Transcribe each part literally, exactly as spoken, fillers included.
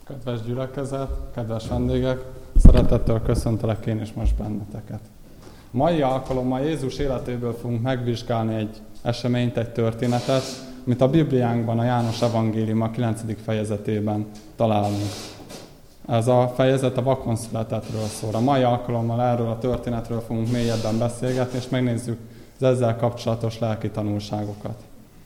Kedves gyülekezet, kedves vendégek, szeretettel köszöntelek én is most benneteket. Mai alkalommal Jézus életéből fogunk megvizsgálni egy eseményt, egy történetet, amit a Bibliánkban, a János Evangélium a kilencedik fejezetében találunk. Ez a fejezet a vakon születettről szól. A mai alkalommal erről a történetről fogunk mélyebben beszélgetni, és megnézzük az ezzel kapcsolatos lelki tanulságokat.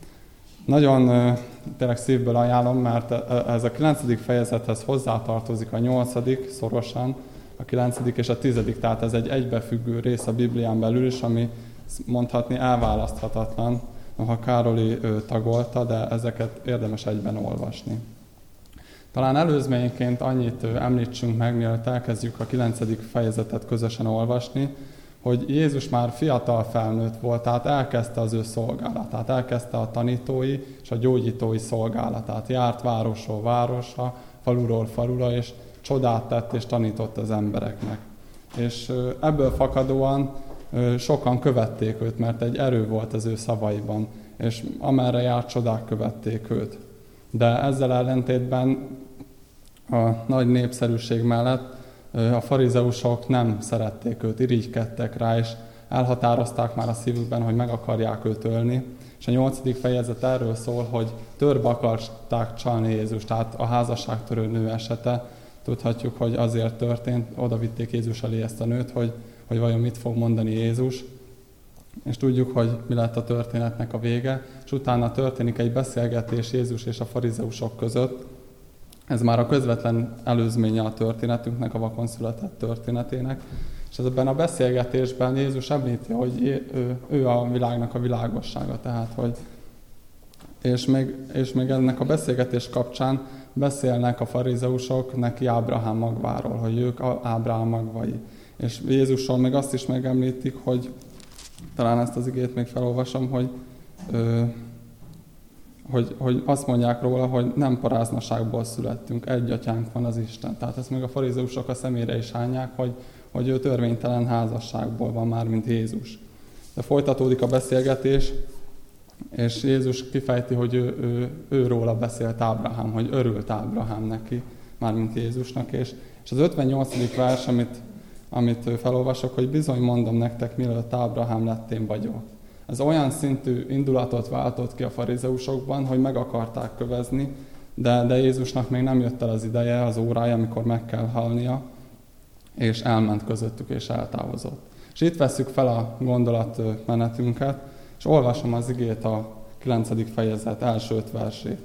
Nagyon tényleg szívből ajánlom, mert ez a kilencedik fejezethez hozzátartozik a nyolcadik szorosan, a kilencedik és a tizedik, tehát ez egy egybefüggő rész a Biblián belül is, ami mondhatni elválaszthatatlan, ha Károli tagolta, de ezeket érdemes egyben olvasni. Talán előzményként annyit említsünk meg, mielőtt elkezdjük a kilencedik fejezetet közösen olvasni, hogy Jézus már fiatal felnőtt volt, tehát elkezdte az ő szolgálatát, elkezdte a tanítói és a gyógyítói szolgálatát. Járt városról városra, faluról falura, és csodát tett és tanított az embereknek. És ebből fakadóan sokan követték őt, mert egy erő volt az ő szavaiban, és amerre járt, csodák követték őt. De ezzel ellentétben a nagy népszerűség mellett a farizeusok nem szerették őt, irigykedtek rá, és elhatározták már a szívükben, hogy meg akarják őt ölni. És a nyolcadik fejezet erről szól, hogy törbe akarták csalni Jézust, tehát a házasságtörő nő esete. Tudhatjuk, hogy azért történt, oda vitték Jézus elé ezt a nőt, hogy, hogy vajon mit fog mondani Jézus. És tudjuk, hogy mi lett a történetnek a vége, és utána történik egy beszélgetés Jézus és a farizeusok között. Ez már a közvetlen előzménye a történetünknek, a vakon született történetének. És ebben a beszélgetésben Jézus említi, hogy ő, ő a világnak a világossága. Tehát, hogy és, még, és még ennek a beszélgetés kapcsán beszélnek a farizeusok neki Ábrahám magváról, hogy ők Ábrahám magvai. És Jézusról még azt is megemlítik, hogy talán ezt az igét még felolvasom, hogy, ö, hogy, hogy azt mondják róla, hogy nem paráznaságból születtünk, egy atyánk van, az Isten. Tehát ezt még a farizeusok a szemére is hányják, hogy, hogy ő törvénytelen házasságból van már, mint Jézus. De folytatódik a beszélgetés, és Jézus kifejti, hogy ő, ő, ő róla beszélt Ábrahám, hogy örült Ábrahám neki, mármint Jézusnak. És, és az ötvennyolcadik vers, amit amit felolvasok, hogy bizony mondom nektek, mielőtt Ábrahám lett, én vagyok. Ez olyan szintű indulatot váltott ki a farizeusokban, hogy meg akarták kövezni, de, de Jézusnak még nem jött el az ideje, az órája, amikor meg kell halnia, és elment közöttük, és eltávozott. És itt vesszük fel a gondolatmenetünket, és olvasom az igét a kilencedik fejezet első öt versét.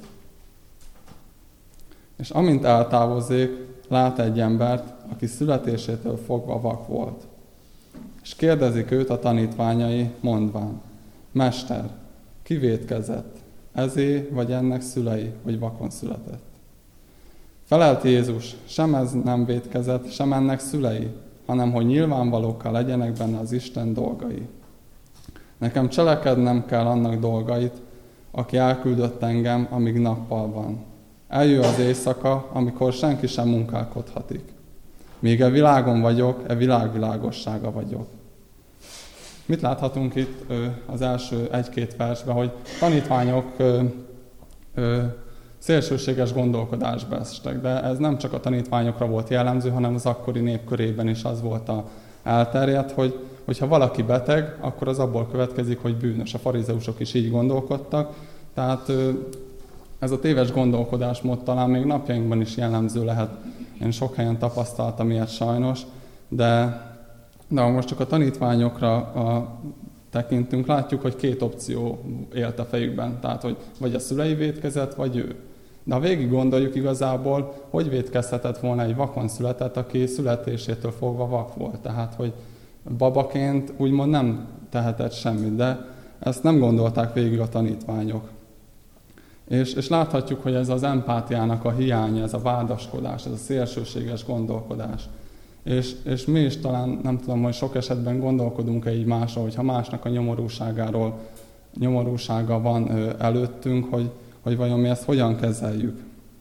És amint eltávozzék, lát egy embert, aki születésétől fogva vak volt. És kérdezik őt a tanítványai, mondván, Mester, ki vétkezett, ezé vagy ennek szülei, hogy vakon született? Felelt Jézus, sem ez nem vétkezett, sem ennek szülei, hanem hogy nyilvánvalókkal legyenek benne az Isten dolgai. Nekem cselekednem kell annak dolgait, aki elküldött engem, amíg nappal van. Eljön az éjszaka, amikor senki sem munkálkodhatik. Míg e világon vagyok, e világ világossága vagyok. Mit láthatunk itt az első egy-két versben, hogy tanítványok ö, ö, szélsőséges gondolkodásba estek, de ez nem csak a tanítványokra volt jellemző, hanem az akkori népkörében is az volt a elterjedt, hogy hogyha valaki beteg, akkor az abból következik, hogy bűnös. A farizeusok is így gondolkodtak, tehát ö, ez a téves gondolkodásmód talán még napjainkban is jellemző lehet. Én sok helyen tapasztaltam ilyet sajnos, de, de ha most csak a tanítványokra a, tekintünk, látjuk, hogy két opció élt a fejükben. Tehát, hogy vagy a szülei vétkezett, vagy ő. De ha végig gondoljuk igazából, hogy vétkezhetett volna egy vakon született, aki születésétől fogva vak volt. Tehát, hogy babaként úgymond nem tehetett semmit, de ezt nem gondolták végig a tanítványok. És, és láthatjuk, hogy ez az empátiának a hiánya, ez a vádaskodás, ez a szélsőséges gondolkodás. És, és mi is talán, nem tudom, hogy sok esetben gondolkodunk-e így másról, hogyha másnak a nyomorúságáról, nyomorúsága van előttünk, hogy, hogy vajon mi ezt hogyan kezeljük.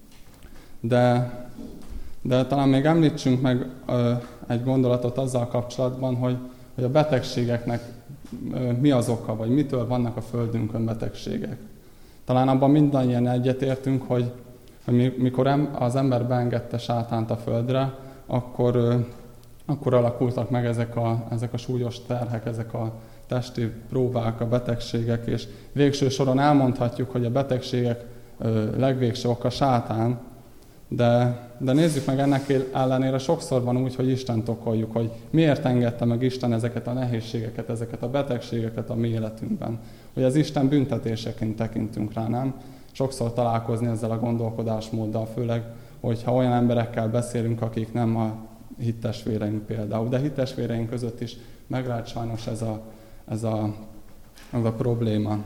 De, de talán még említsünk meg egy gondolatot azzal kapcsolatban, hogy, hogy a betegségeknek mi az oka, vagy mitől vannak a földünkön betegségek. Talán abban mindannyian egyetértünk, hogy, hogy mikor az ember beengedte sátánt a földre, akkor, akkor alakultak meg ezek a, ezek a súlyos terhek, ezek a testi próbák, a betegségek, és végső soron elmondhatjuk, hogy a betegségek legvégső oka sátán, de, de nézzük meg, ennek ellenére sokszor van úgy, hogy Istent okoljuk, hogy miért engedte meg Isten ezeket a nehézségeket, ezeket a betegségeket a mi életünkben. Hogy az Isten büntetéseként tekintünk rá, nem? Sokszor találkozni ezzel a gondolkodásmóddal, főleg, hogyha olyan emberekkel beszélünk, akik nem a hittestvéreink például. De hittestvéreink között is meg lehet sajnos ez a, ez a, ez a probléma.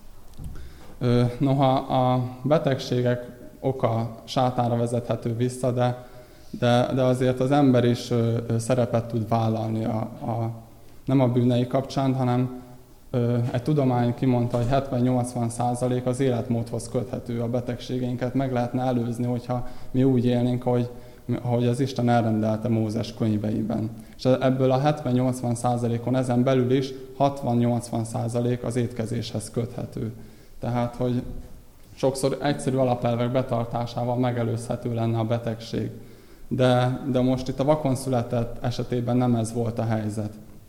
Noha a betegségek oka sátánra vezethető vissza, de, de, de azért az ember is szerepet tud vállalni a, a, nem a bűnei kapcsán, hanem egy tudomány kimondta, hogy hetven-nyolcvan százalék az életmódhoz köthető, a betegségeinket meg lehetne előzni, hogyha mi úgy élnénk, hogy, hogy az Isten elrendelte Mózes könyveiben. És ebből a hetven-nyolcvan százalékon ezen belül is hatvan-nyolcvan százalék az étkezéshez köthető. Tehát, hogy sokszor egyszerű alapelvek betartásával megelőzhető lenne a betegség. De, de most itt a vakon született esetében nem ez volt a helyzet.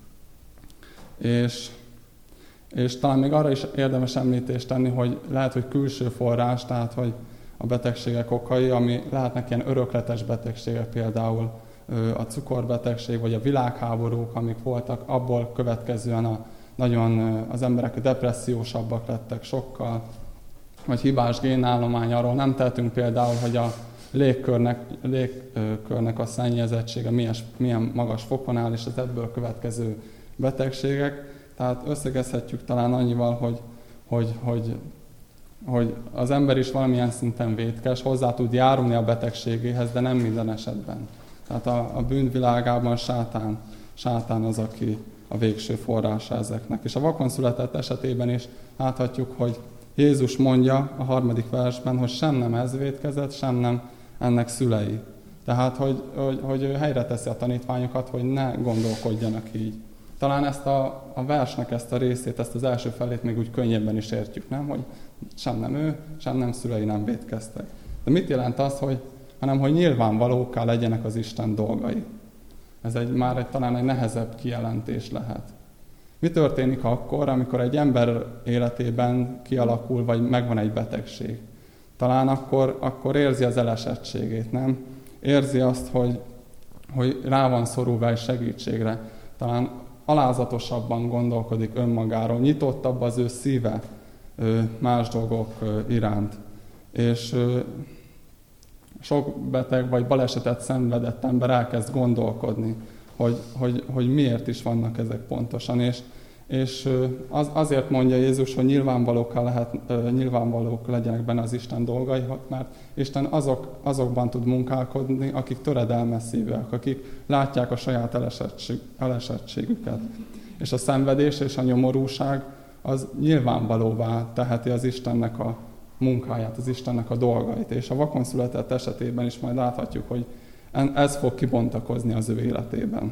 És, és talán még arra is érdemes említést tenni, hogy lehet, hogy külső forrás, tehát hogy a betegségek okai, ami lehetnek ilyen örökletes betegségek, például a cukorbetegség, vagy a világháborúk, amik voltak, abból következően a, nagyon az emberek depressziósabbak lettek sokkal, vagy hibás génállomány, arról nem tehetünk például, hogy a légkörnek, légkörnek a szennyezettsége milyen, milyen magas fokon áll, és az ebből következő betegségek. Tehát összegezhetjük talán annyival, hogy, hogy, hogy, hogy az ember is valamilyen szinten vétkes, hozzá tud járulni a betegségéhez, de nem minden esetben. Tehát a, a bűnvilágában sátán, sátán az, aki a végső forrása ezeknek. És a vakon született esetében is láthatjuk, hogy Jézus mondja a harmadik versben, hogy sem nem ez vétkezett, sem nem ennek szülei. Tehát, hogy, hogy, hogy ő helyre teszi a tanítványokat, hogy ne gondolkodjanak így. Talán ezt a, a versnek ezt a részét, ezt az első felét még úgy könnyebben is értjük, nem? Hogy sem nem ő, sem nem szülei nem vétkeztek. De mit jelent az, hogy, hanem hogy nyilvánvalókká legyenek az Isten dolgai? Ez egy, már egy, talán egy nehezebb kijelentés lehet. Mi történik akkor, amikor egy ember életében kialakul, vagy megvan egy betegség? Talán akkor, akkor érzi az elesettségét, nem? Érzi azt, hogy, hogy rá van szorulva egy segítségre. Talán alázatosabban gondolkodik önmagáról, nyitottabb az ő szíve más dolgok iránt. És sok beteg vagy balesetet szenvedett ember elkezd gondolkodni, hogy, hogy, hogy miért is vannak ezek pontosan. És, és az, azért mondja Jézus, hogy nyilvánvalók, lehet, nyilvánvalók legyenek benne az Isten dolgai, mert Isten azok, azokban tud munkálkodni, akik töredelmes szívűek, akik látják a saját elesettség, elesettségüket. És a szenvedés és a nyomorúság az nyilvánvalóvá teheti az Istennek a munkáját, az Istennek a dolgait. És a vakon született esetében is majd láthatjuk, hogy ez fog kibontakozni az ő életében.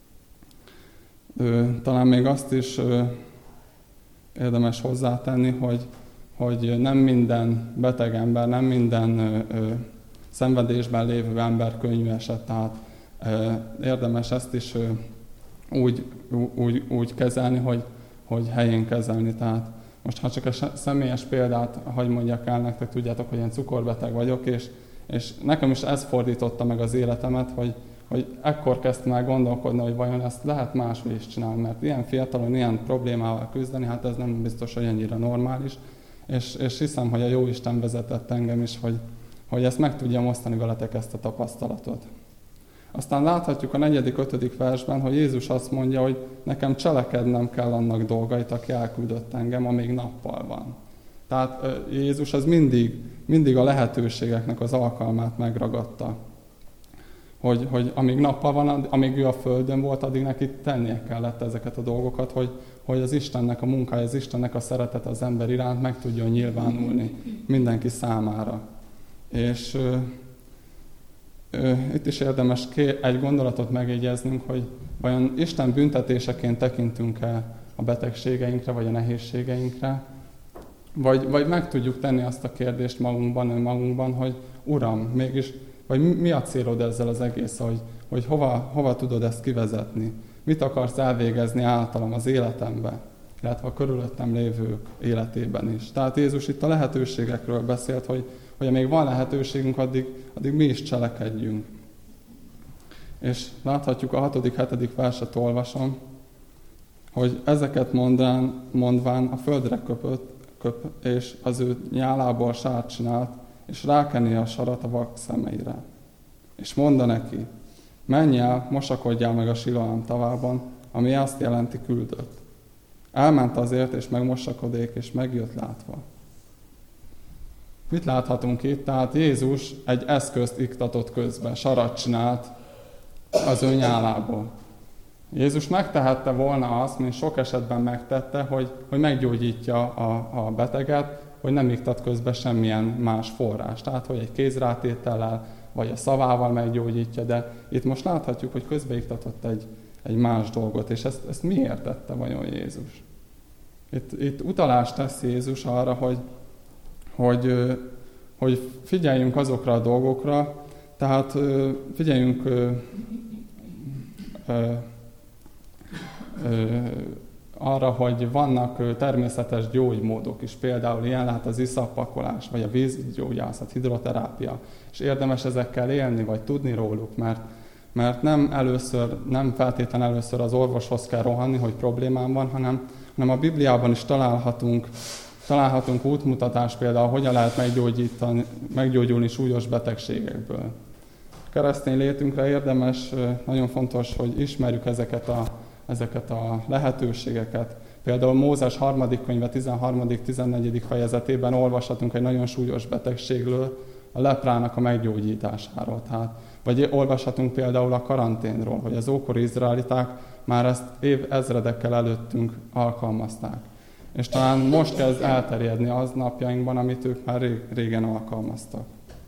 Talán még azt is érdemes hozzátenni, hogy, hogy nem minden beteg ember, nem minden szenvedésben lévő ember könnyű eset, tehát érdemes ezt is úgy, úgy, úgy kezelni, hogy, hogy helyén kezelni. Tehát most ha csak a személyes példát, hagy mondjak el nektek, tudjátok, hogy én cukorbeteg vagyok, és, és nekem is ez fordította meg az életemet, hogy, hogy ekkor kezdtem el gondolkodni, hogy vajon ezt lehet máshogy is csinálni, mert ilyen fiatalon, ilyen problémával küzdeni, hát ez nem biztos, hogy ennyire normális, és, és hiszem, hogy a Jóisten vezetett engem is, hogy, hogy ezt meg tudjam osztani veletek, ezt a tapasztalatot. Aztán láthatjuk a negyedik, ötödik versben, hogy Jézus azt mondja, hogy nekem cselekednem kell annak dolgait, aki elküldött engem, amíg nappal van. Tehát Jézus az mindig, mindig a lehetőségeknek az alkalmát megragadta. Hogy, hogy amíg nappal van, amíg ő a földön volt, addig neki tennie kellett ezeket a dolgokat, hogy, hogy az Istennek a munkája, az Istennek a szeretet az ember iránt meg tudjon nyilvánulni mindenki számára. És itt is érdemes egy gondolatot megjegyeznünk, hogy vajon Isten büntetéseként tekintünk-e a betegségeinkre, vagy a nehézségeinkre, vagy, vagy meg tudjuk tenni azt a kérdést magunkban, önmagunkban, hogy, Uram, mégis, vagy mi a célod ezzel az egész, hogy, hogy hova, hova tudod ezt kivezetni? Mit akarsz elvégezni általam az életemben, illetve a körülöttem lévők életében is. Tehát Jézus itt a lehetőségekről beszélt, hogy, hogy amíg van lehetőségünk, addig, addig mi is cselekedjünk. És láthatjuk a hatodik, hetedik verset olvasom, hogy ezeket mondván, mondván a földre köpött, köp, és az ő nyálából sárt csinált, és rákenné a sarat a vak szemeire. És mondta neki, menj el, mosakodjál meg a Siloám tavában, ami azt jelenti küldött. Elment azért, és megmosakodék, és megjött látva. Mit láthatunk itt? Tehát Jézus egy eszközt iktatott közben, sarat csinált az ő nyálából. Jézus megtehette volna azt, mint sok esetben megtette, hogy, hogy meggyógyítja a, a beteget, hogy nem iktat közben semmilyen más forrás. Tehát, hogy egy kézrátétellel, vagy a szavával meggyógyítja, de itt most láthatjuk, hogy közbeiktatott egy, egy más dolgot, és ezt, ezt miért tette vajon Jézus? Itt, itt utalást tesz Jézus arra, hogy, hogy, hogy figyeljünk azokra a dolgokra, tehát figyeljünk ö, ö, ö, arra, hogy vannak természetes gyógymódok is, például ilyen lehet az iszappakolás, vagy a vízgyógyászat, hidroterápia, és érdemes ezekkel élni, vagy tudni róluk, mert, mert nem először, nem feltétlenül először az orvoshoz kell rohanni, hogy problémám van, hanem, hanem a Bibliában is találhatunk, találhatunk útmutatást például, hogyan lehet meggyógyítani, meggyógyulni súlyos betegségekből. Keresztény létünkre érdemes, nagyon fontos, hogy ismerjük ezeket a ezeket a lehetőségeket. Például Mózes harmadik könyve tizenharmadik-tizennegyedik fejezetében olvashatunk egy nagyon súlyos betegségről, a leprának a meggyógyításáról. Tehát, vagy olvashatunk például a karanténról, hogy az ókori izraeliták már ezt év ezredekkel előttünk alkalmazták. És talán most kezd elterjedni az napjainkban, amit ők már régen alkalmaztak.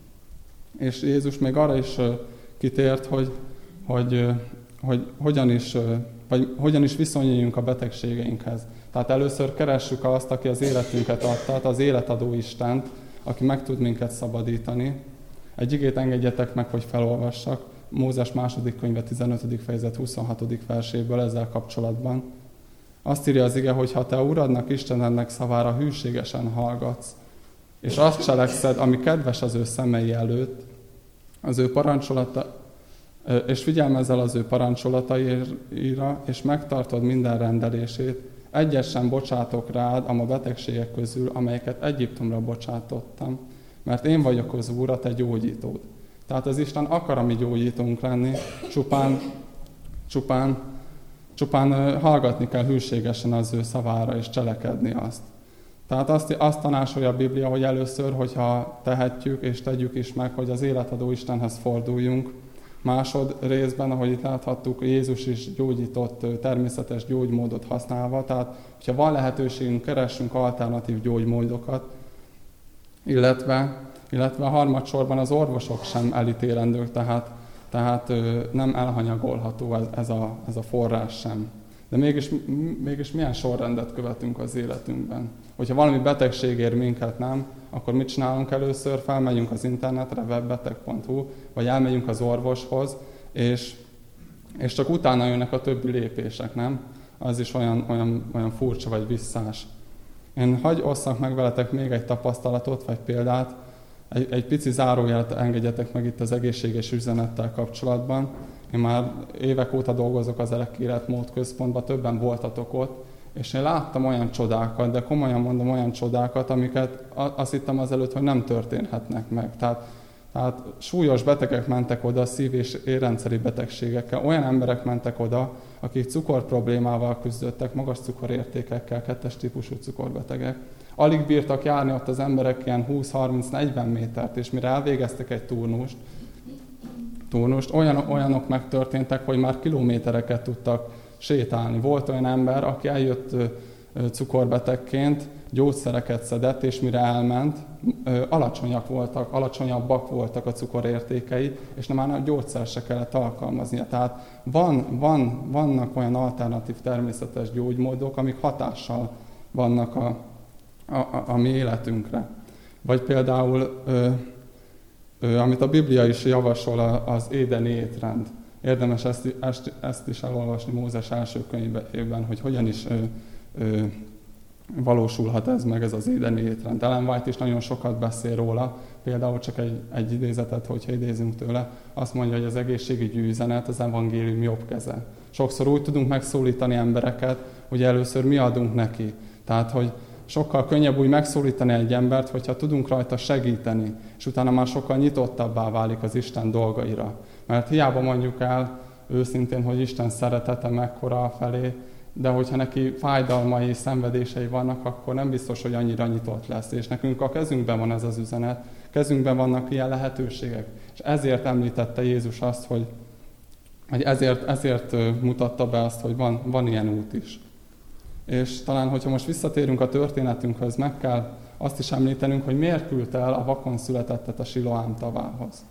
És Jézus még arra is kitért, hogy, hogy, hogy hogyan is vagy hogyan is viszonyuljunk a betegségeinkhez. Tehát először keressük azt, aki az életünket adta, az életadó Istent, aki meg tud minket szabadítani. Egy igét engedjetek meg, hogy felolvassak. Mózes második könyve tizenötödik fejezet huszonhatodik verséből ezzel kapcsolatban. Azt írja az ige, hogy ha te Uradnak, Istenednek szavára hűségesen hallgatsz, és azt cselekszed, ami kedves az ő szemei előtt, az ő parancsolata, és figyelmezzel az ő parancsolataira, és megtartod minden rendelését, egyet sem bocsátok rád a ma betegségek közül, amelyeket Egyiptomra bocsátottam, mert én vagyok az Úr, a te gyógyítód. Tehát az Isten akar a mi gyógyítónk lenni, csupán, csupán, csupán hallgatni kell hűségesen az ő szavára, és cselekedni azt. Tehát azt, azt tanácsolja a Biblia, hogy először, hogyha tehetjük, és tegyük is meg, hogy az életadó Istenhez forduljunk. Másod részben, ahogy itt láthattuk, Jézus is gyógyított természetes gyógymódot használva, tehát hogyha van lehetőségünk, keressünk alternatív gyógymódokat, illetve, illetve a harmadsorban az orvosok sem elítélendők, tehát, tehát nem elhanyagolható ez, ez, a, ez a forrás sem. De mégis, mégis milyen sorrendet követünk az életünkben? Hogyha valami betegség ér minket, nem, akkor mit csinálunk először? Felmegyünk az internetre, webbeteg pont hu, vagy elmegyünk az orvoshoz, és, és csak utána jönnek a többi lépések, nem? Az is olyan, olyan, olyan furcsa vagy visszás. Én hagy osszak meg veletek még egy tapasztalatot, vagy példát, egy, egy pici zárójelet engedjetek meg itt az egészséges üzenettel kapcsolatban. Én már évek óta dolgozok az Elek Életmód Központban, többen voltatok ott, és én láttam olyan csodákat, de komolyan mondom olyan csodákat, amiket azt hittem azelőtt, hogy nem történhetnek meg. Tehát, tehát súlyos betegek mentek oda, szív- és érrendszeri betegségekkel. Olyan emberek mentek oda, akik cukorproblémával küzdöttek, magas cukorértékekkel, kettes típusú cukorbetegek. Alig bírtak járni ott az emberek ilyen húsz-harminc-negyven métert, és mire elvégeztek egy turnust, turnust olyan, olyanok megtörténtek, hogy már kilométereket tudtak sétálni. Volt olyan ember, aki eljött cukorbetegként, gyógyszereket szedett, és mire elment, alacsonyak voltak, alacsonyabbak voltak a cukorértékei, és nem már a gyógyszer se kellett alkalmaznia. Tehát van, van, vannak olyan alternatív természetes gyógymódok, amik hatással vannak a, a, a, a mi életünkre. Vagy például ö, amit a Biblia is javasol, az édeni étrend. Érdemes ezt, ezt, ezt is elolvasni Mózes első könyvében, hogy hogyan is ö, ö, valósulhat ez meg, ez az édeni étrend. Ellen White is nagyon sokat beszél róla, például csak egy, egy idézetet, hogyha idézünk tőle, azt mondja, hogy az egészségügyi üzenet az evangélium jobb keze. Sokszor úgy tudunk megszólítani embereket, hogy először mi adunk neki. Tehát, hogy sokkal könnyebb úgy megszólítani egy embert, hogyha tudunk rajta segíteni, és utána már sokkal nyitottabbá válik az Isten dolgaira. Mert hiába mondjuk el őszintén, hogy Isten szeretete mekkora felé, de hogyha neki fájdalmai, szenvedései vannak, akkor nem biztos, hogy annyira nyitott lesz. És nekünk a kezünkben van ez az üzenet, kezünkben vannak ilyen lehetőségek. És ezért említette Jézus azt, hogy, hogy ezért, ezért mutatta be azt, hogy van, van ilyen út is. És talán, hogyha most visszatérünk a történetünkhöz, meg kell azt is említenünk, hogy miért küldte el a vakon születettet a Siloám tavához.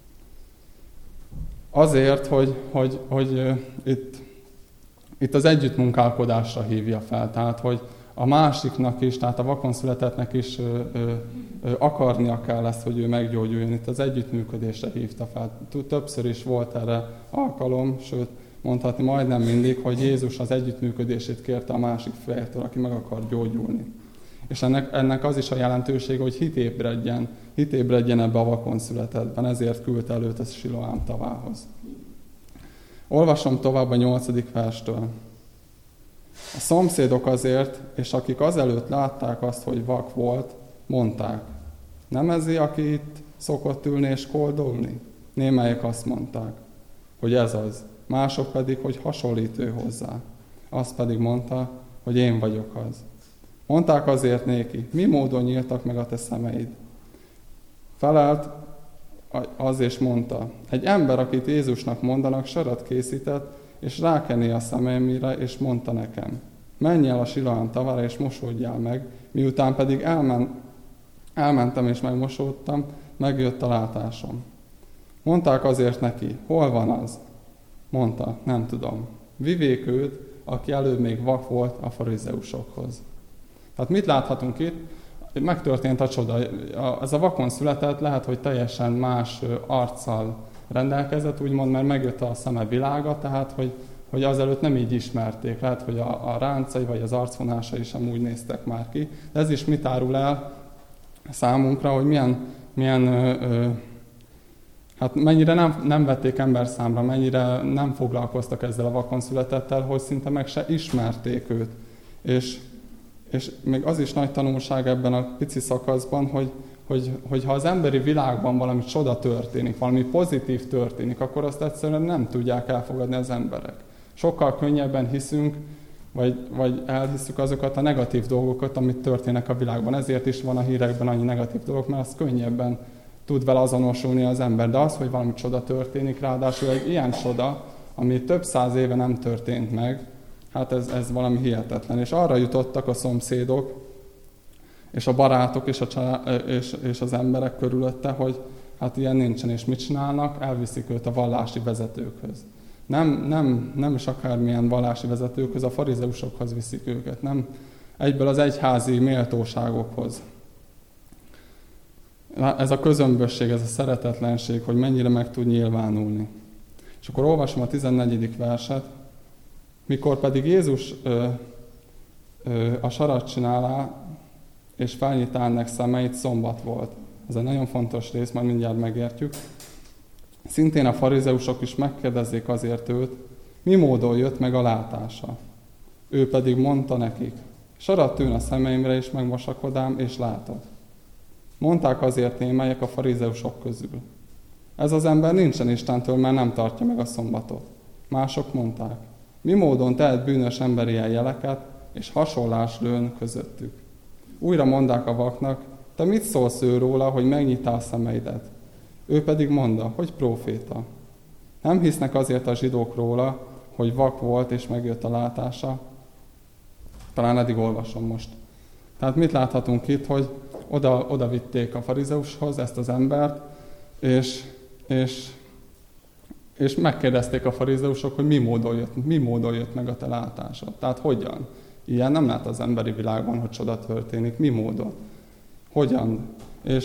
Azért, hogy, hogy, hogy uh, itt, itt az együttmunkálkodásra hívja fel. Tehát, hogy a másiknak is, tehát a vakon születettnek is uh, uh, uh, akarnia kell ezt, hogy ő meggyógyuljon. Itt az együttműködésre hívta fel. Többször is volt erre alkalom, sőt, mondhatni majdnem mindig, hogy Jézus az együttműködését kérte a másik féltől, aki meg akar gyógyulni. És ennek, ennek az is a jelentősége, hogy hit ébredjen, hit ébredjen ebbe a vakon születettben, ezért küldte előtt a Siloám tavához. Olvasom tovább a nyolcadik verstől. A szomszédok azért, és akik azelőtt látták azt, hogy vak volt, mondták, nem ez, aki itt szokott ülni és koldolni? Némelyek azt mondták, hogy ez az. Mások pedig, hogy hasonlít ő hozzá. Azt pedig mondta, hogy én vagyok az. Mondták azért néki, mi módon nyíltak meg a te szemeid? Felelt az és mondta, egy ember, akit Jézusnak mondanak, sarat készített, és rákenné a szemeimre, és mondta nekem, menj el a Siloám tavára, és mosódjál meg, miután pedig elmen, elmentem és megmosódtam, megjött a látásom. Mondták azért neki, hol van az? Mondta, nem tudom. Vivék őt, aki előbb még vak volt a farizeusokhoz. Tehát mit láthatunk itt? Megtörtént a csoda. Ez a vakon született, lehet, hogy teljesen más arccal rendelkezett, úgymond, mert megjött a szeme világa, tehát, hogy, hogy azelőtt nem így ismerték. Lehet, hogy a, a ráncai vagy az arcvonásai sem úgy néztek már ki. De ez is mit árul el számunkra, hogy milyen, milyen ö, ö, hát mennyire nem, nem vették ember számra, mennyire nem foglalkoztak ezzel a vakon születettel, hogy szinte meg se ismerték őt. És, és még az is nagy tanulság ebben a pici szakaszban, hogy, hogy, hogy ha az emberi világban valami csoda történik, valami pozitív történik, akkor azt egyszerűen nem tudják elfogadni az emberek. Sokkal könnyebben hiszünk, vagy, vagy elhiszük azokat a negatív dolgokat, amit történnek a világban. Ezért is van a hírekben annyi negatív dolgok, mert az könnyebben tud vele azonosulni az ember. De az, hogy valami csoda történik, ráadásul egy ilyen csoda, ami több száz éve nem történt meg, hát ez, ez valami hihetetlen. És arra jutottak a szomszédok, és a barátok, és, a család, és, és az emberek körülötte, hogy hát ilyen nincsen, és mit csinálnak? Elviszik őt a vallási vezetőkhöz. Nem, nem, nem is akármilyen vallási vezetőkhöz, a farizeusokhoz viszik őket, nem egyből az egyházi méltóságokhoz. Ez a közömbösség, ez a szeretetlenség, hogy mennyire meg tud nyilvánulni. És akkor olvasom a tizennegyedik verset. Mikor pedig Jézus ö, ö, a sarat csinálá, és felnyitá ennek szemeit, szombat volt. Ez egy nagyon fontos rész, majd mindjárt megértjük. Szintén a farizeusok is megkérdezzék azért őt, mi módon jött meg a látása. Ő pedig mondta nekik, sarat tűn a szemeimre, és megmosakodám, és látok. Mondták azért némelyek a farizeusok közül. Ez az ember nincsen Istentől, mert nem tartja meg a szombatot. Mások mondták, mi módon tehet bűnös ember ilyen jeleket, és hasonlás lőn közöttük. Újra mondták a vaknak, te mit szólsz ő róla, hogy megnyitál a szemeidet? Ő pedig mondta, hogy próféta. Nem hisznek azért a zsidók róla, hogy vak volt és megjött a látása? Talán eddig olvasom most. Tehát mit láthatunk itt, hogy oda, oda vitték a farizeushoz ezt az embert, és, és, és megkérdezték a farizeusok, hogy mi módon, jött, mi módon jött meg a te látásod. Tehát hogyan? Ilyen nem lát az emberi világban, hogy csoda történik. Mi módon? Hogyan? És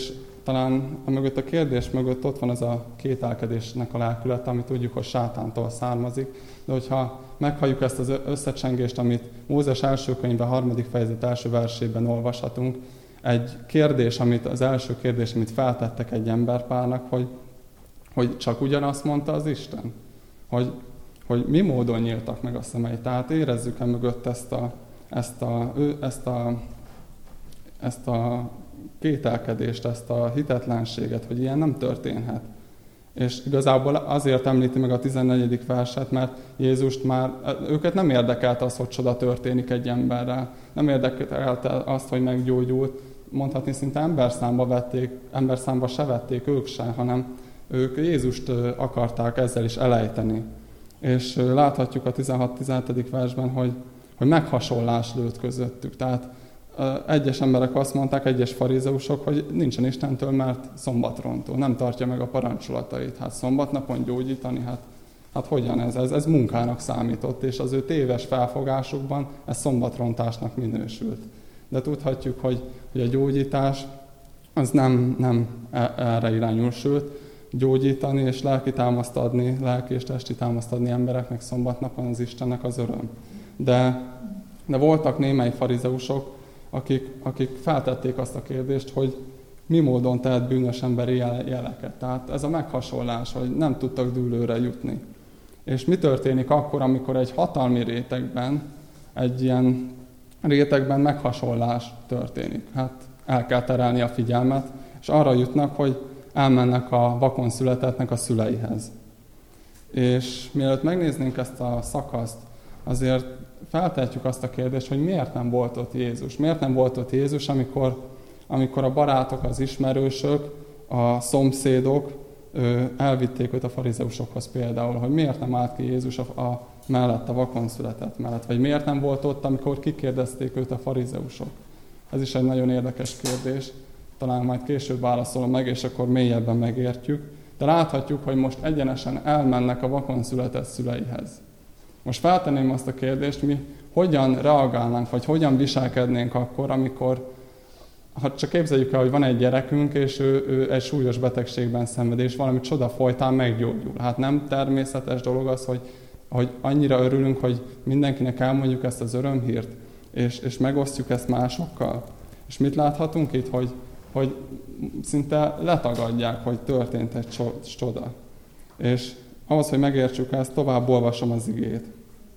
talán a mögött a kérdés mögött ott van ez a kételkedésnek a lelkülete, ami tudjuk, hogy sátántól származik. De hogyha meghalljuk ezt az összecsengést, amit Mózes első könyve harmadik fejezet első versében olvashatunk, egy kérdés, amit az első kérdés, amit feltettek egy emberpárnak, hogy, hogy csak ugyanazt mondta az Isten, hogy, hogy mi módon nyíltak meg a szemei. Tehát érezzük-e mögött ezt a, ezt a, ezt a, ezt a kételkedést, ezt a hitetlenséget, hogy ilyen nem történhet. És igazából azért említi meg a tizennegyedik verset, mert Jézust már, őket nem érdekelte az, hogy csoda történik egy emberrel. Nem érdekelte azt, hogy meggyógyult. Mondhatni szinte emberszámba vették, emberszámba se vették ők se, hanem ők Jézust akarták ezzel is elejteni. És láthatjuk a tizenhat-tizenhetedik versben, hogy, hogy meghasonlás lőtt közöttük. Tehát egyes emberek azt mondták, egyes farizeusok, hogy nincsen Istentől, mert szombatrontó, nem tartja meg a parancsolatait. Hát szombatnapon gyógyítani, hát, hát hogyan ez? ez? Ez munkának számított, és az ő téves felfogásukban ez szombatrontásnak minősült. De tudhatjuk, hogy, hogy a gyógyítás az nem, nem erre irányul, sőt, gyógyítani és lelki támaszt adni, lelki és testi támaszt adni embereknek szombatnapon az Istennek az öröm. De, de voltak némely farizeusok, Akik, akik feltették azt a kérdést, hogy mi módon tehet bűnös emberi jeleket. Tehát ez a meghasonlás, hogy nem tudtak dűlőre jutni. És mi történik akkor, amikor egy hatalmi rétegben, egy ilyen rétegben meghasonlás történik? Hát el kell terelni a figyelmet, és arra jutnak, hogy elmennek a vakon születettnek a szüleihez. És mielőtt megnéznénk ezt a szakaszt, azért feltehetjük azt a kérdést, hogy miért nem volt ott Jézus. Miért nem volt ott Jézus, amikor, amikor a barátok, az ismerősök, a szomszédok elvitték őt a farizeusokhoz például, hogy miért nem állt ki Jézus a, a mellett, a vakon született mellett, vagy miért nem volt ott, amikor kikérdezték őt a farizeusok. Ez is egy nagyon érdekes kérdés, talán majd később válaszolom meg, és akkor mélyebben megértjük, de láthatjuk, hogy most egyenesen elmennek a vakon született szüleihez. Most feltenném azt a kérdést, mi hogyan reagálnánk, vagy hogyan viselkednénk akkor, amikor, ha csak képzeljük el, hogy van egy gyerekünk, és ő, ő egy súlyos betegségben szenved, és valami csoda folytán meggyógyul. Hát nem természetes dolog az, hogy, hogy annyira örülünk, hogy mindenkinek elmondjuk ezt az örömhírt, és, és megosztjuk ezt másokkal. És mit láthatunk itt, hogy, hogy szinte letagadják, hogy történt egy csoda. És ahhoz, hogy megértsük ezt, tovább olvasom az igét.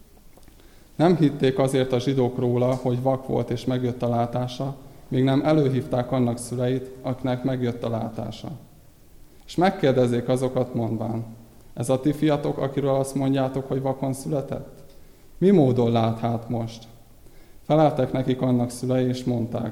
Nem hitték azért a zsidók róla, hogy vak volt és megjött a látása, míg nem előhívták annak szüleit, akinek megjött a látása. És megkérdezzék azokat mondván, ez a ti fiatok, akiről azt mondjátok, hogy vakon született? Mi módon lát hát most? Feleltek nekik annak szülei, és mondták,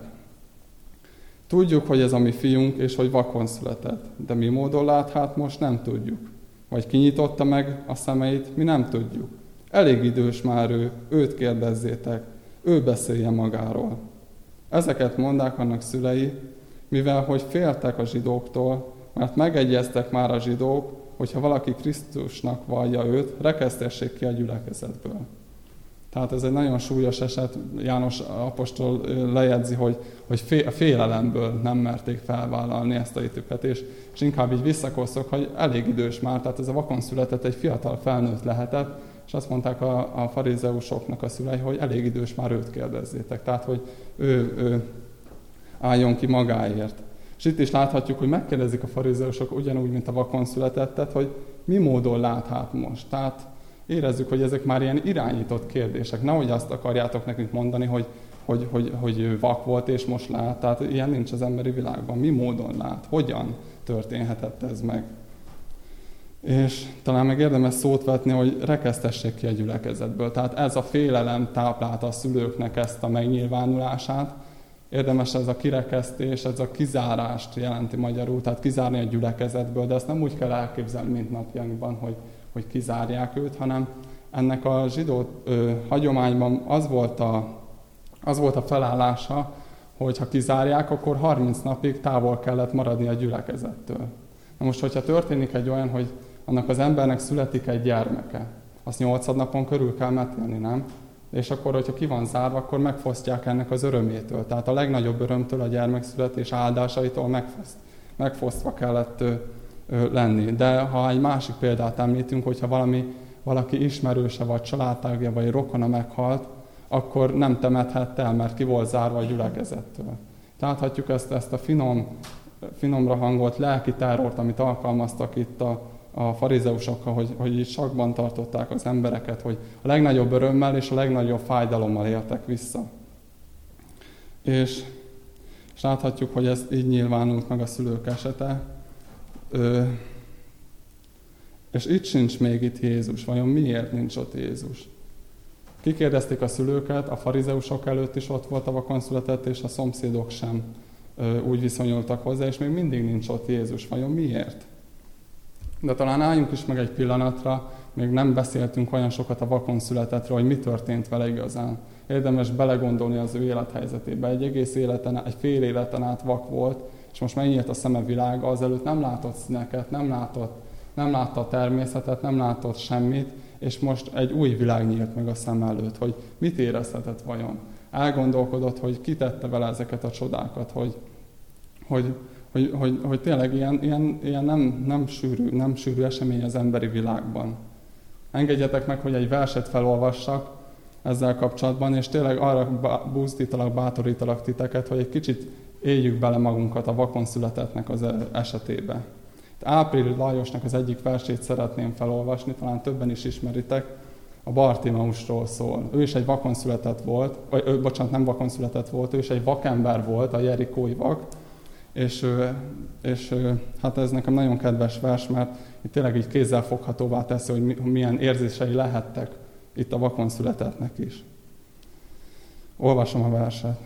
tudjuk, hogy ez a mi fiunk, és hogy vakon született, de mi módon lát hát most, nem tudjuk. Vagy kinyitotta meg a szemeit, mi nem tudjuk. Elég idős már ő, őt kérdezzétek, ő beszélje magáról. Ezeket mondták annak szülei, mivel hogy féltek a zsidóktól, mert megegyeztek már a zsidók, hogyha valaki Krisztusnak vallja őt, rekesztessék ki a gyülekezetből. Tehát ez egy nagyon súlyos eset, János apostol lejegyzi, hogy, hogy a félelemből nem merték felvállalni ezt a hitüket, és, és inkább így visszakoszok, hogy elég idős már, tehát ez a vakon született egy fiatal felnőtt lehetett, és azt mondták a, a farizeusoknak a szülei, hogy elég idős már őt kérdezzétek, tehát hogy ő, ő álljon ki magáért. És itt is láthatjuk, hogy megkérdezik a farizeusok ugyanúgy, mint a vakon születettet, hogy mi módon lát hát most. Tehát érezzük, hogy ezek már ilyen irányított kérdések. Nehogy azt akarjátok nekünk mondani, hogy, hogy, hogy, hogy vak volt és most lát. Tehát ilyen nincs az emberi világban. Mi módon lát? Hogyan történhetett ez meg? És talán meg érdemes szót vetni, hogy rekesztessék ki a gyülekezetből. Tehát ez a félelem táplálta a szülőknek ezt a megnyilvánulását. Érdemes ez a kirekesztés, ez a kizárást jelenti magyarul, tehát kizárni a gyülekezetből, de ezt nem úgy kell elképzelni, mint napjainkban, hogy, hogy kizárják őt, hanem ennek a zsidó ö, hagyományban az volt, a, az volt a felállása, hogy ha kizárják, akkor harminc napig távol kellett maradni a gyülekezettől. Na most, hogyha történik egy olyan, hogy annak az embernek születik egy gyermeke, azt nyolcad napon körül kell metélni, nem? És akkor, hogyha ki van zárva, akkor megfosztják ennek az örömétől. Tehát a legnagyobb örömtől, a gyermekszületés áldásaitól megfoszt, megfosztva kellett ö, ö, lenni. De ha egy másik példát említünk, hogyha valami, valaki ismerőse, vagy családtagja, vagy rokona meghalt, akkor nem temethette el, mert ki volt zárva a gyülekezettől. Láthatjuk ezt, ezt a finom, finomra hangolt lelki terrort, amit alkalmaztak itt a, a farizeusokkal, hogy, hogy így sakban tartották az embereket, hogy a legnagyobb örömmel és a legnagyobb fájdalommal éltek vissza. És, és láthatjuk, hogy ez így nyilvánult meg a szülők esete. Ö, és itt sincs még itt Jézus. Vajon miért nincs ott Jézus? Kikérdezték a szülőket, a farizeusok előtt is ott volt a vakonszületett, és a szomszédok sem ö, úgy viszonyultak hozzá, és még mindig nincs ott Jézus. Vajon miért? De talán álljunk is meg egy pillanatra, még nem beszéltünk olyan sokat a vakonszületettről, hogy mi történt vele igazán. Érdemes belegondolni az ő élethelyzetébe. Egy egész életen, egy fél életen át vak volt, és most megnyílt a szeme világa, azelőtt nem látott színeket, nem látott, nem látta a természetet, nem látott semmit, és most egy új világ nyílt meg a szem előtt, hogy mit érezhetett vajon. Elgondolkodott, hogy kitette vele ezeket a csodákat, hogy, hogy, hogy, hogy, hogy tényleg ilyen, ilyen, ilyen nem, nem, sűrű, nem sűrű esemény az emberi világban. Engedjetek meg, hogy egy verset felolvassak ezzel kapcsolatban, és tényleg arra buzdítalak, bátorítalak titeket, hogy egy kicsit éljük bele magunkat a vakonszületettnek az esetébe. Április Lajosnak az egyik versét szeretném felolvasni, talán többen is ismeritek, a Bartimausról szól. Ő is egy vakonszületett volt, vagy ő, bocsánat, nem vakonszületett volt, ő is egy vakember volt, a jerikói vak, és, és hát ez nekem nagyon kedves vers, mert itt tényleg így kézzelfoghatóvá teszi, hogy milyen érzései lehettek itt a vakonszületettnek is. Olvasom a verset.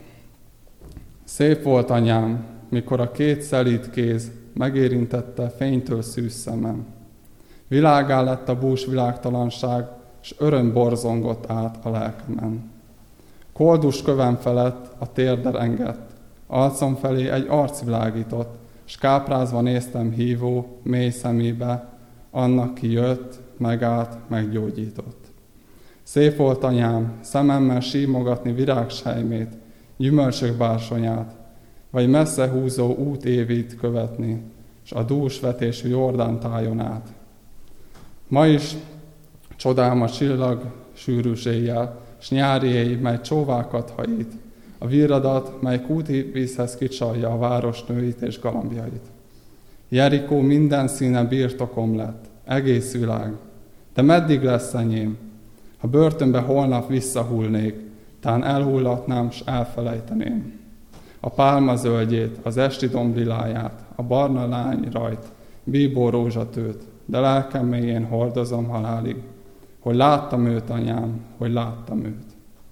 Szép volt anyám, mikor a két szelíd kéz megérintette fénytől szűz szemem. Világá lett a bús világtalanság, s öröm borzongott át a lelkemen. Koldus kövem felett a térde rengett, arcom felé egy arc világított, s káprázva néztem hívó, mély szemébe, annak ki jött, megállt, meggyógyított. Szép volt anyám, szememmel símogatni virágsejmét, gyümölcsök bársonyát, vagy messze húzó út évét követni, s a dús vetésű Jordán tájon át. Ma is csodálom a csillag sűrűs éjjel, s nyári éj, mely csóvákat hajít, a virradat, mely kúti vízhez kicsalja a város nőit és galambjait. Jerikó minden színe birtokom lett, egész világ, de meddig lesz enyém? Ha börtönbe holnap visszahullnék, tán elhullatnám, s elfelejteném. A pálma zöldjét, az esti dombliláját, a barna lány rajt, bíbó rózsatőt, de lelkem mélyén hordozom halálig, hogy láttam őt, anyám, hogy láttam őt.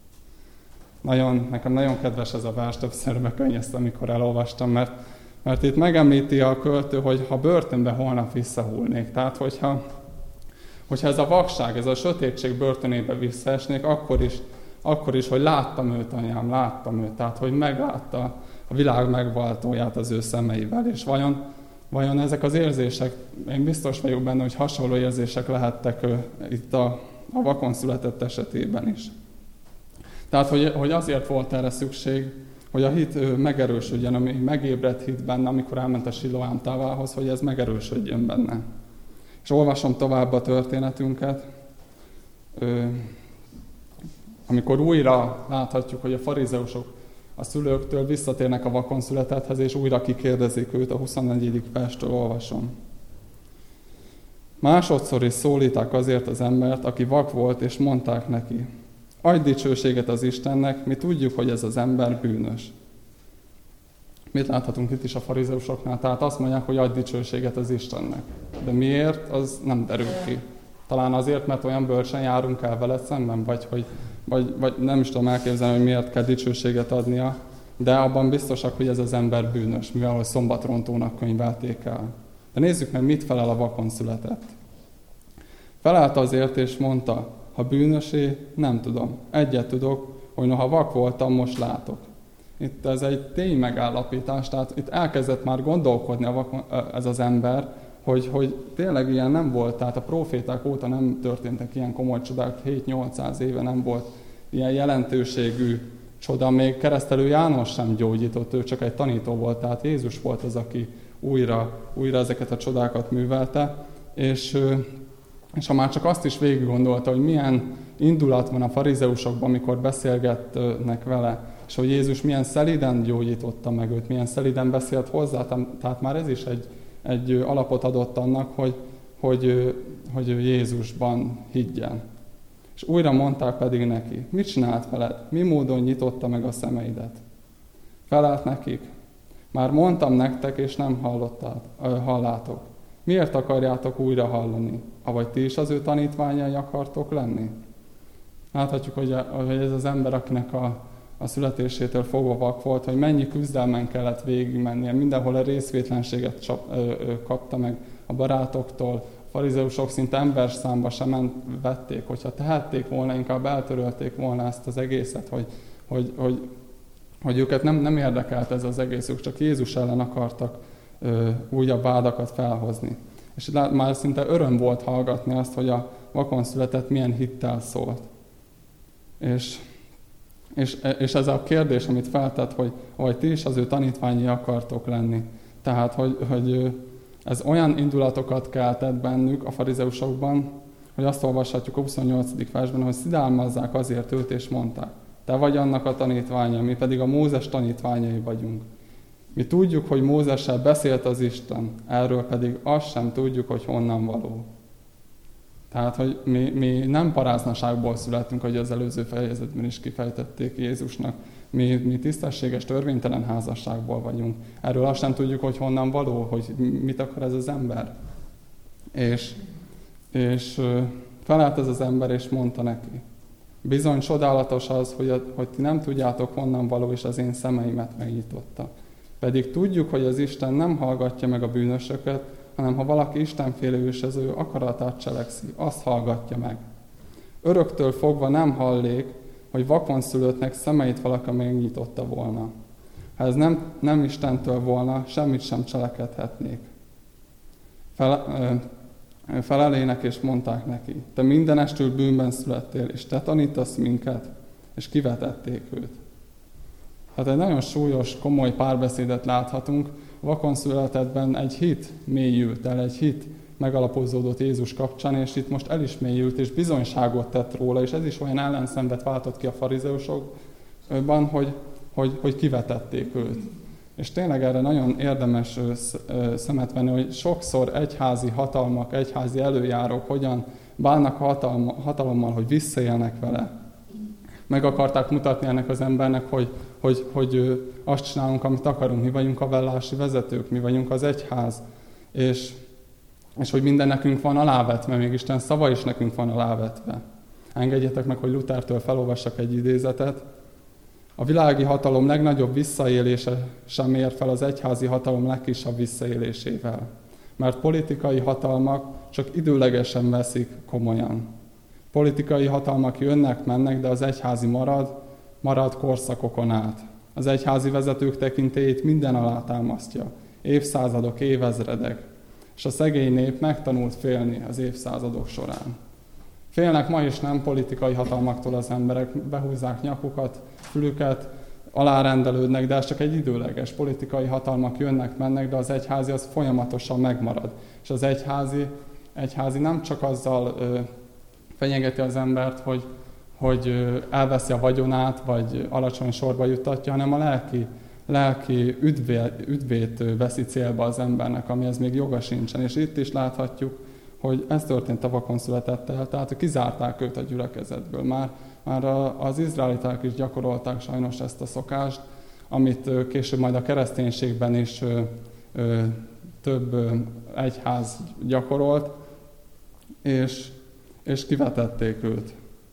Nagyon, nekem nagyon kedves ez a vers, többször bekönnyeztem, amikor elolvastam, mert, mert itt megemlíti a költő, hogy ha börtönbe holnap visszahullnék, tehát hogyha, hogyha ez a vakság, ez a sötétség börtönébe visszaesnék, akkor is, akkor is, hogy láttam őt, anyám, láttam őt, tehát hogy meglátta a világ megváltóját az ő szemeivel, és vajon, vajon ezek az érzések, én biztos vagyok benne, hogy hasonló érzések lehettek ő, itt a, a vakonszületett esetében is. Tehát, hogy, hogy azért volt erre szükség, hogy a hit ő, megerősödjön, ami megébredt hit benne, amikor elment a Siloám tavához, hogy ez megerősödjön benne. És olvasom tovább a történetünket. Amikor újra láthatjuk, hogy a farizeusok a szülőktől visszatérnek a vakonszületetthez, és újra kikérdezik őt, a huszonnegyedik verstől olvasom. Másodszor is szólíták azért az embert, aki vak volt, és mondták neki, adj dicsőséget az Istennek, mi tudjuk, hogy ez az ember bűnös. Mit láthatunk itt is a farizeusoknál? Tehát azt mondják, hogy adj dicsőséget az Istennek. De miért, az nem derül ki. Talán azért, mert olyan bölcsen járunk el vele szemben, vagy, hogy, vagy, vagy nem is tudom elképzelni, hogy miért kell dicsőséget adnia, de abban biztosak, hogy ez az ember bűnös, mivel hogy szombatrontónak könyvelték el. De nézzük meg, mit felel a vakonszületett. Felállt azért, és mondta, ha bűnösé, nem tudom. Egyet tudok, hogy noha vak voltam, most látok. Itt ez egy tény megállapítás, tehát itt elkezdett már gondolkodni a vakon, ez az ember, hogy, hogy tényleg ilyen nem volt, tehát a proféták óta nem történtek ilyen komoly csodák, hét-nyolcszáz éve nem volt ilyen jelentőségű csoda, még Keresztelő János sem gyógyított, ő csak egy tanító volt, tehát Jézus volt az, aki újra, újra ezeket a csodákat művelte, és, és ha már csak azt is végig gondolta, hogy milyen indulat van a farizeusokban, amikor beszélgetnek vele, és hogy Jézus milyen szelíden gyógyította meg őt, milyen szelíden beszélt hozzá, tehát már ez is egy, egy alapot adott annak, hogy, hogy, hogy Jézusban higgyen. És újra mondták pedig neki, mit csinált veled? Mi módon nyitotta meg a szemeidet? Felelt nekik, már mondtam nektek, és nem hallátok. Miért akarjátok újra hallani? Avagy ti is az ő tanítványai akartok lenni? Láthatjuk, hogy ez az ember, akinek a, a születésétől fogva vak volt, hogy mennyi küzdelmen kellett végigmennie, mindenhol a részvétlenséget csap, ö, ö, kapta meg a barátoktól, a farizeusok szinte emberszámba sem vették, hogyha tehették volna, inkább eltörölték volna ezt az egészet, hogy, hogy, hogy, hogy őket nem, nem érdekelt ez az egész, ők csak Jézus ellen akartak ö, újabb vádakat felhozni. És már szinte öröm volt hallgatni azt, hogy a vakon született milyen hittel szólt. És, és, és ez a kérdés, amit feltett, hogy, hogy ti is az ő tanítványai akartok lenni. Tehát, hogy, hogy ez olyan indulatokat keltett bennük a farizeusokban, hogy azt olvashatjuk a huszonnyolcadik versben, hogy szidalmazzák azért őt, és mondták, te vagy annak a tanítványa, mi pedig a Mózes tanítványai vagyunk. Mi tudjuk, hogy Mózessel beszélt az Isten, erről pedig azt sem tudjuk, hogy honnan való. Tehát, hogy mi, mi nem paráznaságból születtünk, hogy az előző fejezetben is kifejtették Jézusnak. Mi, mi tisztességes, törvénytelen házasságból vagyunk. Erről azt sem tudjuk, hogy honnan való, hogy mit akar ez az ember. És, és felállt ez az ember, és mondta neki, bizony csodálatos az, hogy, hogy ti nem tudjátok, honnan való, és az én szemeimet megnyitotta. Pedig tudjuk, hogy az Isten nem hallgatja meg a bűnösöket, hanem ha valaki istenfélő és az ő akaratát cselekszi, azt hallgatja meg. Öröktől fogva nem hallék, hogy vakon szülöttnek szemeit valaki megnyitotta volna. Ha ez nem, nem Istentől volna, semmit sem cselekedhetnék. Fel, ö, felelének és mondták neki, te mindenestül bűnben születtél, és te tanítasz minket, és kivetették őt. Hát egy nagyon súlyos, komoly párbeszédet láthatunk. Vakon születettben egy hit mélyült el, egy hit megalapozódott Jézus kapcsán, és itt most el is mélyült, és bizonyságot tett róla, és ez is olyan ellenszenvet váltott ki a farizeusokban, hogy, hogy, hogy kivetették őt. És tényleg erre nagyon érdemes szemet venni, hogy sokszor egyházi hatalmak, egyházi előjárók hogyan bánnak a hatalma, hatalommal, hogy visszaélnek vele. Meg akarták mutatni ennek az embernek, hogy, hogy, hogy azt csinálunk, amit akarunk. Mi vagyunk a vallási vezetők, mi vagyunk az egyház. És, és hogy minden nekünk van alávetve, még Isten szava is nekünk van alávetve. Engedjetek meg, hogy Luthertől felolvassak egy idézetet. A világi hatalom legnagyobb visszaélése sem ér fel az egyházi hatalom legkisebb visszaélésével. Mert politikai hatalmak csak időlegesen veszik komolyan. Politikai hatalmak jönnek, mennek, de az egyházi marad, marad korszakokon át. Az egyházi vezetők tekintélyét minden alá támasztja. Évszázadok, évezredek. És a szegény nép megtanult félni az évszázadok során. Félnek ma is nem politikai hatalmaktól az emberek, behúzzák nyakukat, fülüket, alárendelődnek, de ez csak egy időleges. Politikai hatalmak jönnek, mennek, de az egyházi az folyamatosan megmarad. És az egyházi, egyházi nem csak azzal ö, fenyegeti az embert, hogy, hogy elveszi a vagyonát, vagy alacsony sorba juttatja, hanem a lelki, lelki üdvé, üdvét veszi célba az embernek, amihez még joga sincsen. És itt is láthatjuk, hogy ez történt a vakon születettel, tehát kizárták őt a gyülekezetből. Már, már az izraeliták is gyakorolták sajnos ezt a szokást, amit később majd a kereszténységben is ö, ö, több ö, egyház gyakorolt, és és kivetették őt.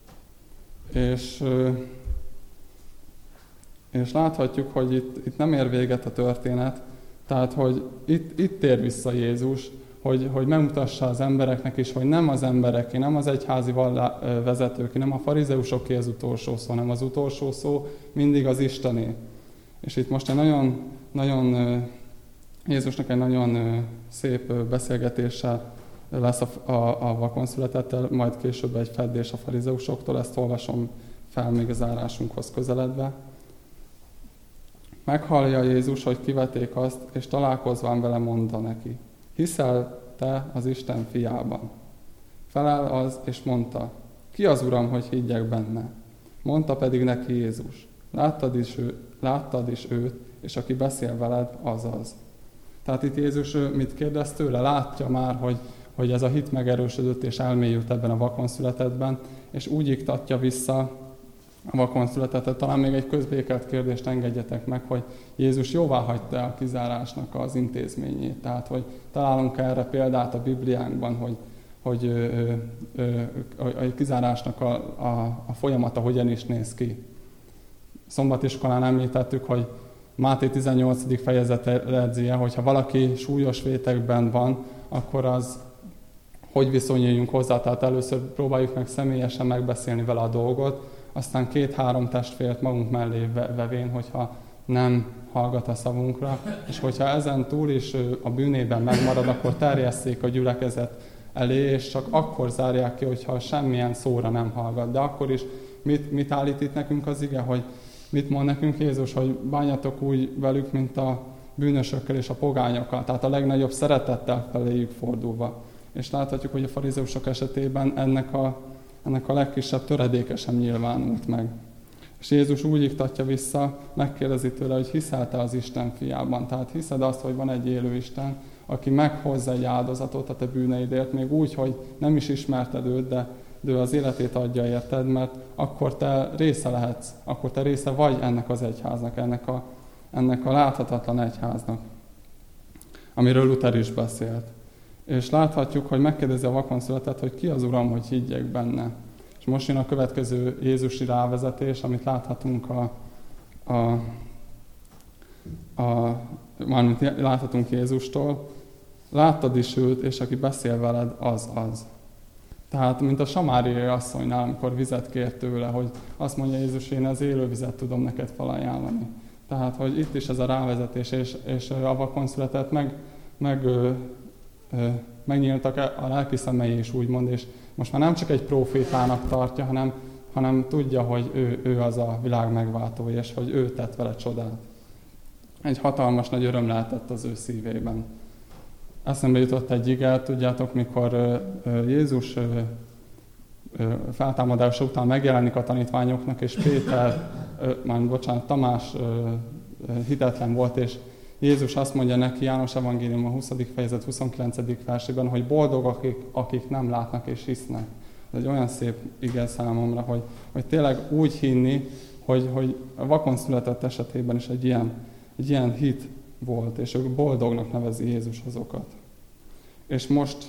És, és láthatjuk, hogy itt, itt nem ér véget a történet, tehát, hogy itt, itt tér vissza Jézus, hogy, hogy megmutassa az embereknek is, hogy nem az embereké, nem az egyházi vallá, vezetőké, nem a farizeusoké az utolsó szó, hanem az utolsó szó mindig az Istené. És itt most egy nagyon, nagyon Jézusnak egy nagyon szép beszélgetéssel lesz a, a, a vakon születettel, majd később egy feddés a farizeusoktól, ezt olvasom fel még a zárásunkhoz közeledve. Meghallja Jézus, hogy kivették azt, és találkozván vele mondta neki: hiszel te az Isten fiában? Felel az, és mondta: ki az Uram, hogy higgyek benne? Mondta pedig neki Jézus: láttad is, ő, láttad is őt, és aki beszél veled, az az. Tehát itt Jézus mit kérdez tőle? Látja már, hogy, hogy ez a hit megerősödött és elmélyült ebben a vakonszületetben, és úgy iktatja vissza a vakonszületetet. Talán még egy közbékelt kérdést engedjetek meg, hogy Jézus jóvá hagyta a kizárásnak az intézményét. Tehát, hogy találunk erre példát a Bibliánkban, hogy, hogy ö, ö, ö, a kizárásnak a, a, a folyamata hogyan is néz ki. Szombatiskolán említettük, hogy Máté tizennyolcadik fejezete redzéje, hogyha valaki súlyos vétekben van, akkor az hogy viszonyuljunk hozzá. Tehát először próbáljuk meg személyesen megbeszélni vele a dolgot, aztán két-három testvért magunk mellé vevén, hogyha nem hallgat a szavunkra, és hogyha ezen túl is a bűnében megmarad, akkor terjesszék a gyülekezet elé, és csak akkor zárják ki, hogyha semmilyen szóra nem hallgat. De akkor is mit, mit állít itt nekünk az ige, hogy mit mond nekünk Jézus, hogy bánjatok úgy velük, mint a bűnösökkel és a pogányokkal, tehát a legnagyobb szeretettel feléjük fordulva. És láthatjuk, hogy a farizeusok esetében ennek a, ennek a legkisebb töredéke sem nyilvánult meg. És Jézus úgy iktatja vissza, megkérdezi tőle, hogy hiszel te az Isten fiában. Tehát hiszed azt, hogy van egy élő Isten, aki meghozza egy áldozatot a te bűneidért, még úgy, hogy nem is ismerted őt, de de ő az életét adja érted, mert akkor te része lehetsz, akkor te része vagy ennek az egyháznak, ennek a, ennek a láthatatlan egyháznak, amiről Luther is beszélt. És láthatjuk, hogy megkérdezi a vakonszületet, hogy ki az Uram, hogy higgyek benne. És most jön a következő jézusi rávezetés, amit láthatunk a, a, a mármint láthatunk Jézustól. Láttad is őt, és aki beszél veled, az az. Tehát, mint a samáriai asszonynál, amikor vizet kért tőle, hogy azt mondja Jézus, én az élő vizet tudom neked felajánlani. Tehát, hogy itt is ez a rávezetés, és, és a vakonszületet meg, meg, ö, ö, megnyíltak a lelki szemei is, úgymond, és most már nem csak egy prófétának tartja, hanem, hanem tudja, hogy ő, ő az a világ megváltója, és hogy ő tett vele csodát. Egy hatalmas nagy öröm lehetett az ő szívében. Eszembe jutott egy ige, tudjátok, mikor Jézus feltámadása után megjelenik a tanítványoknak, és Péter, már bocsánat, Tamás hitetlen volt, és Jézus azt mondja neki, János Evangélium a huszadik fejezet huszonkilencedik versében, hogy boldog, akik, akik nem látnak és hisznek. Ez egy olyan szép ige számomra, hogy, hogy tényleg úgy hinni, hogy, hogy a vakon született esetében is egy ilyen, egy ilyen hit volt, és ők boldognak nevezi Jézus azokat. És most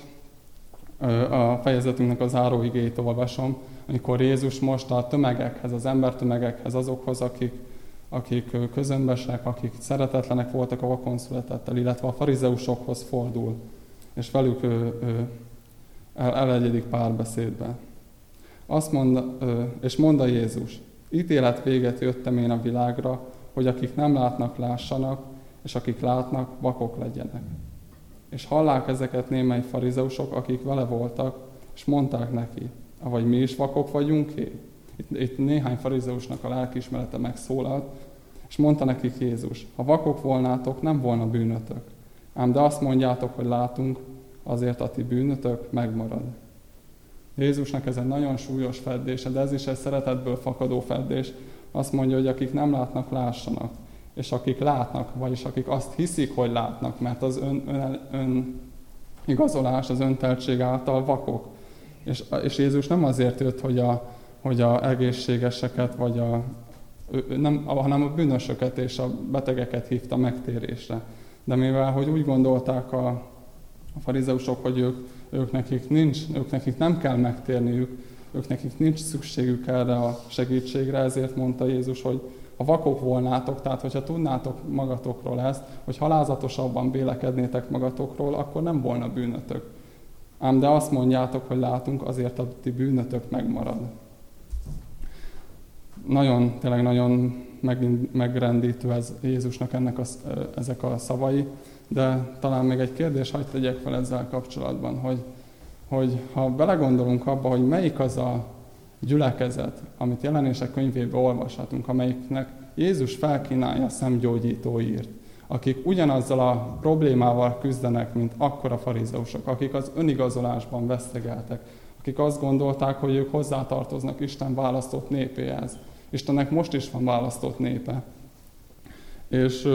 a fejezetünknek az záró igéjét olvasom, amikor Jézus most a tömegekhez, az embertömegekhez, azokhoz, akik, akik közömbösek, akik szeretetlenek voltak a vakonszületettel, illetve a farizeusokhoz fordul, és velük ő, ő, el, elegyedik párbeszédbe. Azt mond, és mondta Jézus, ítélet véget jöttem én a világra, hogy akik nem látnak, lássanak, és akik látnak, vakok legyenek. És hallák ezeket némely farizeusok, akik vele voltak, és mondták neki, avagy mi is vakok vagyunk-é? Itt, itt néhány farizeusnak a lelkiismerete megszólalt, és mondta nekik Jézus, ha vakok volnátok, nem volna bűnötök. Ám de azt mondjátok, hogy látunk, azért a ti bűnötök megmarad. Jézusnak ez egy nagyon súlyos feddése, de ez is egy szeretetből fakadó feddés. Azt mondja, hogy akik nem látnak, lássanak. És akik látnak, vagyis akik azt hiszik, hogy látnak, mert az ön, ön, ön igazolás, az önteltség által vakok. És, és Jézus nem azért jött, hogy a, hogy a egészségeseket, vagy a, nem, hanem a bűnösöket és a betegeket hívta megtérésre. De mivel, hogy úgy gondolták a, a farizeusok, hogy ők, ők, nekik nincs, ők nekik nem kell megtérniük, ők nekik nincs szükségük erre a segítségre, ezért mondta Jézus, hogy ha vakok volnátok, tehát hogyha tudnátok magatokról ezt, hogy halázatosabban vélekednétek magatokról, akkor nem volna bűnötök. Ám de azt mondjátok, hogy látunk, azért a ti bűnötök megmarad. Nagyon, tényleg nagyon megrendítő ez Jézusnak ennek a, ezek a szavai, de talán még egy kérdés hadd tegyek fel ezzel kapcsolatban, hogy, hogy ha belegondolunk abba, hogy melyik az a gyülekezet, amit Jelenések könyvében olvashatunk, amelyiknek Jézus felkínálja a szemgyógyító írt, akik ugyanazzal a problémával küzdenek, mint akkor a farizeusok, akik az önigazolásban vesztegeltek, akik azt gondolták, hogy ők hozzátartoznak Isten választott népéhez. Istennek most is van választott népe. És,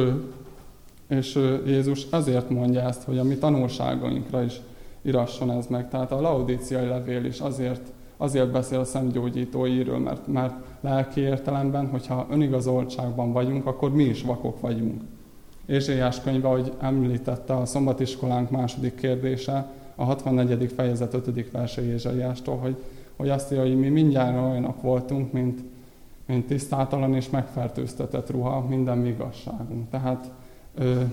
és Jézus azért mondja ezt, hogy a mi tanulságainkra is irasson ez meg. Tehát a laodíciai levél is azért, azért beszél a szemgyógyító írről, mert, mert lelki értelemben, hogyha önigazoltságban vagyunk, akkor mi is vakok vagyunk. Ézsaiás könyve, ahogy említette a szombatiskolánk második kérdése, a hatvannegyedik fejezet ötödik verse Ézsaiástól, hogy, hogy azt írja, hogy mi mindjárt olyanok voltunk, mint, mint tisztátalan és megfertőztetett ruha, minden mi igazságunk. Tehát ö,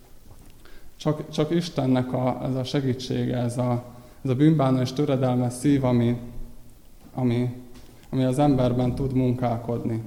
csak, csak Istennek a, ez a segítsége, ez a, ez a bűnbánó és töredelmes szív, ami, ami, ami az emberben tud munkálkodni.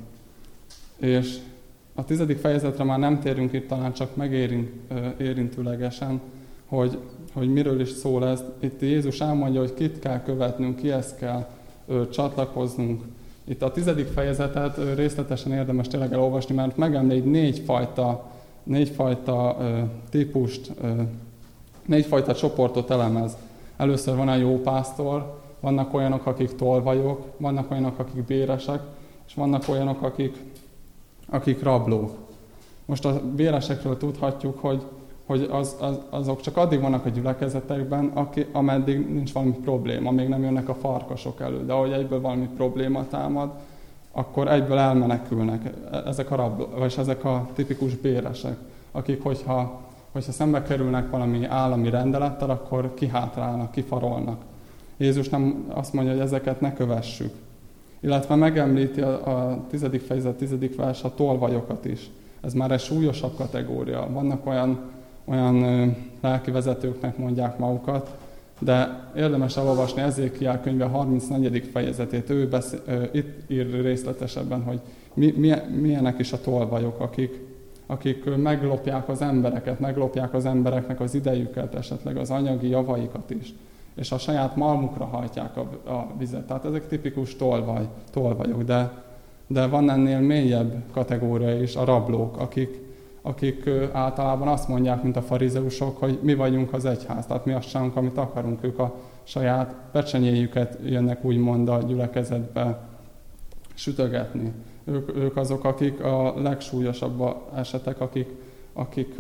És a tizedik fejezetre már nem térünk itt, talán csak megérintőlegesen, hogy, hogy miről is szól ez. Itt Jézus elmondja, hogy kit kell követnünk, kihez kell ö, csatlakoznunk. Itt a tizedik fejezetet ö, részletesen érdemes tényleg elolvasni, mert megemlít négyfajta, négyfajta ö, típust, ö, négyfajta csoportot elemez. Először van a jó pásztor, vannak olyanok, akik tolvajok, vannak olyanok, akik béresek, és vannak olyanok, akik, akik rablók. Most a béresekről tudhatjuk, hogy hogy az, az, azok csak addig vannak a gyülekezetekben, aki, ameddig nincs valami probléma, még nem jönnek a farkasok elő. De ahogy egyből valami probléma támad, akkor egyből elmenekülnek ezek a rablók, vagy ezek a tipikus béresek, akik, hogyha, hogyha szembe kerülnek valami állami rendelettel, akkor kihátrálnak, kifarolnak. Jézus nem azt mondja, hogy ezeket ne kövessük. Illetve megemlíti a, a tizedik fejezet, tizedik vers a tolvajokat is. Ez már egy súlyosabb kategória. Vannak olyan olyan ö, lelkivezetőknek mondják magukat, de érdemes elolvasni Ezékiel könyve harmincnegyedik fejezetét. Ő beszél, ö, itt ír részletesebben, hogy mi, mi, milyenek is a tolvajok, akik, akik ö, meglopják az embereket, meglopják az embereknek az idejüket, esetleg az anyagi javaikat is, és a saját malmukra hajtják a, a vizet. Tehát ezek tipikus tolvaj, tolvajok, de, de van ennél mélyebb kategória is, a rablók, akik akik általában azt mondják, mint a farizeusok, hogy mi vagyunk az egyház, tehát mi azt csinálunk, amit akarunk, ők a saját pecsenyéjüket jönnek úgymond a gyülekezetbe sütögetni. Ők, ők azok, akik a legsúlyosabb esetek, akik, akik,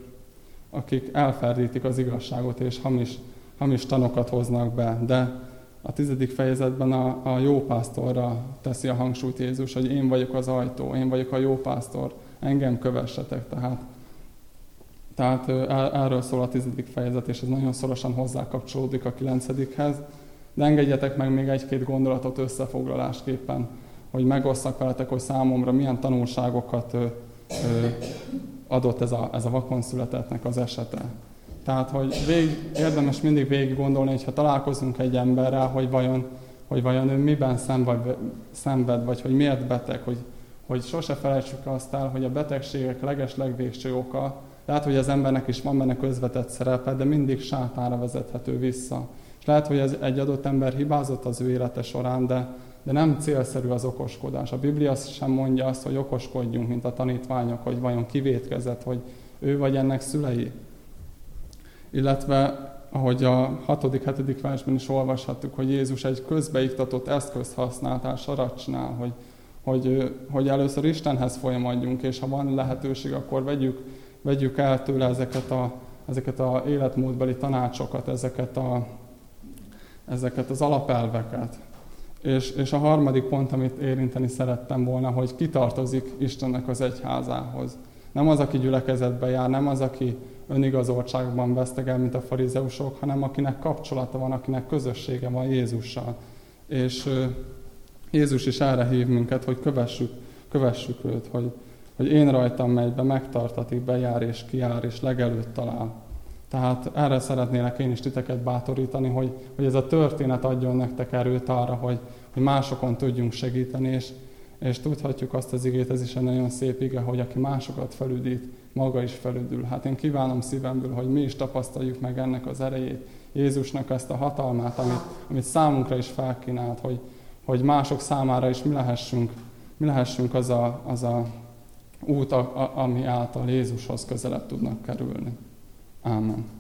akik elferdítik az igazságot és hamis, hamis tanokat hoznak be. De a tizedik fejezetben a, a jó pásztorra teszi a hangsúlyt Jézus, hogy én vagyok az ajtó, én vagyok a jó pásztor, engem kövessetek, tehát, tehát erről szól a tizedik fejezet, és ez nagyon szorosan hozzá kapcsolódik a kilencedikhez. De engedjetek meg még egy-két gondolatot összefoglalásképpen, hogy megosszak veletek, hogy számomra milyen tanulságokat ö, ö, adott ez a, ez a vakon születettnek az esete. Tehát, hogy végig, érdemes mindig végig gondolni, hogyha találkozunk egy emberrel, hogy vajon, hogy vajon ő miben szenved, szenved, vagy hogy miért beteg, hogy hogy sose felejtsük azt el, hogy a betegségek leges-legvégső oka, lehet, hogy az embernek is van benne közvetett szerepe, de mindig sátánra vezethető vissza. És lehet, hogy ez egy adott ember hibázott az ő élete során, de, de nem célszerű az okoskodás. A Biblia sem mondja azt, hogy okoskodjunk, mint a tanítványok, hogy vajon kivétkezett, hogy ő vagy ennek szülei. Illetve, ahogy a hatodik hetedik versben is olvashattuk, hogy Jézus egy közbeiktatott eszközt használtál saracsnál, hogy Hogy, hogy először Istenhez folyamodjunk, és ha van lehetőség, akkor vegyük, vegyük el tőle ezeket a, ezeket a életmódbeli tanácsokat, ezeket, a, ezeket az alapelveket. És, és a harmadik pont, amit érinteni szerettem volna, hogy ki tartozik Istennek az egyházához. Nem az, aki gyülekezetbe jár, nem az, aki önigazoltságban vesztegel, mint a farizeusok, hanem akinek kapcsolata van, akinek közössége van Jézussal. És Jézus is erre hív minket, hogy kövessük, kövessük őt, hogy, hogy én rajtam megy be, megtartatik, bejár és kijár, és legelőtt talál. Tehát erre szeretnélek én is titeket bátorítani, hogy, hogy ez a történet adjon nektek erőt arra, hogy, hogy másokon tudjunk segíteni, és, és tudhatjuk azt az igét, ez is egy nagyon szép ige, hogy aki másokat felüdít, maga is felüdül. Hát én kívánom szívemből, hogy mi is tapasztaljuk meg ennek az erejét, Jézusnak ezt a hatalmát, amit, amit számunkra is felkínált, hogy hogy mások számára is mi lehessünk, mi lehessünk az a, az a út, a, a, ami által Jézushoz közelebb tudnak kerülni. Ámen.